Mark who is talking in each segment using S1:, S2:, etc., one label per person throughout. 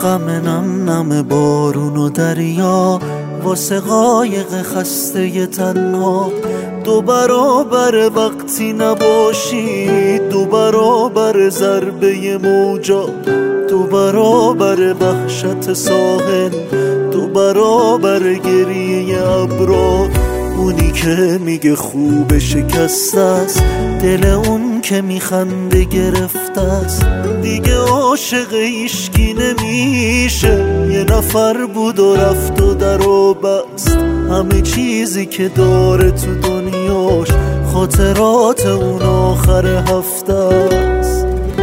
S1: غم نم نم بارون و دریا واسه قایق خسته تنها. 2 برابر وقتی نباشی، 2 برابر ضربه موجا، 2 برابر وحشت ساحل، 2 برابر گریه ابرا. اونی که میگه خوب شکسته است، دل اون که میخنده گرفته است. دیگه عاشق هیچکی نمیشه، یه نفر بود و رفت و در و بست. همه چیزی که داره تو دنیاش خاطرات اون آخر هفته است.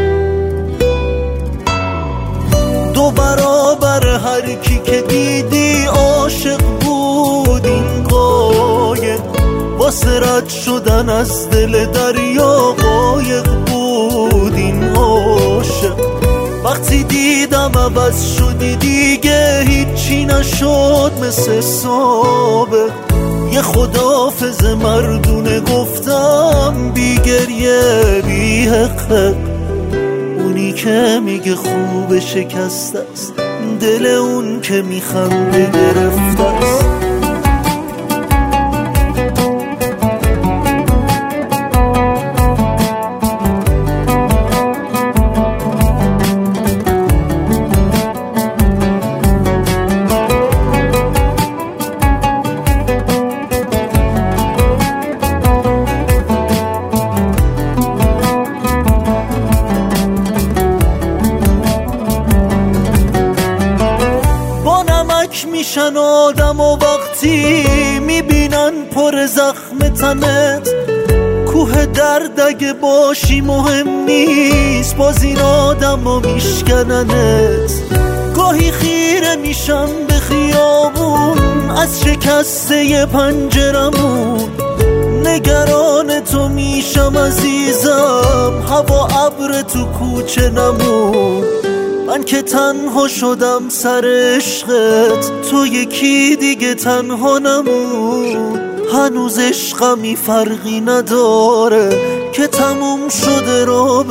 S1: 2 برابر هر کی که دیدی عاشق بود این قایق، واسه رد شدن از دل دریا قایق بود این عاشق. وقتی دیدم عوض شدی دیگه هیچی نشد مثل سابق. یه خداحافظ مردونه گفتم بی گریه بی حق. اونی که میگه خوب شکسته است، دل اون که میخنده گرفته است. میشن آدم و وقتی میبینن پر زخم تنت. کوه درد اگه باشی مهم نیست، باز این آدم ها میشکننت. گاهی خیره میشم به خیابون از شکسته پنجرمون، نگران تو میشم عزیزم، هوا ابر تو کوچه نمون. من که تنها شدم سر عشقت، تو یکی دیگه تنها نمون. هنوز عشقمی فرقی نداره که تموم شده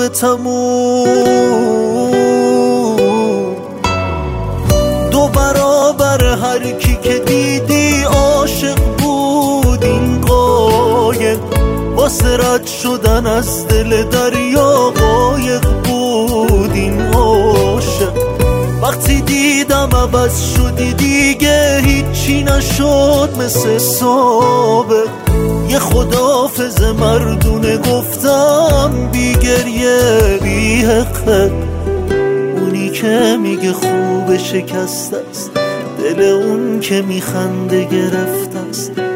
S1: رابطمون. 2 برابر هر کی که دیدی عاشق بود این قایق، واسه رد شدن از دل دریا قایق بود این عاشق. وقتی دیدم عوض شدی دیگه هیچی نشد مثل سابق. یه خداحافظ مردونه گفتم بی گریه بی حق. اونی که میگه خوب شکسته است، دل اون که میخنده گرفته است.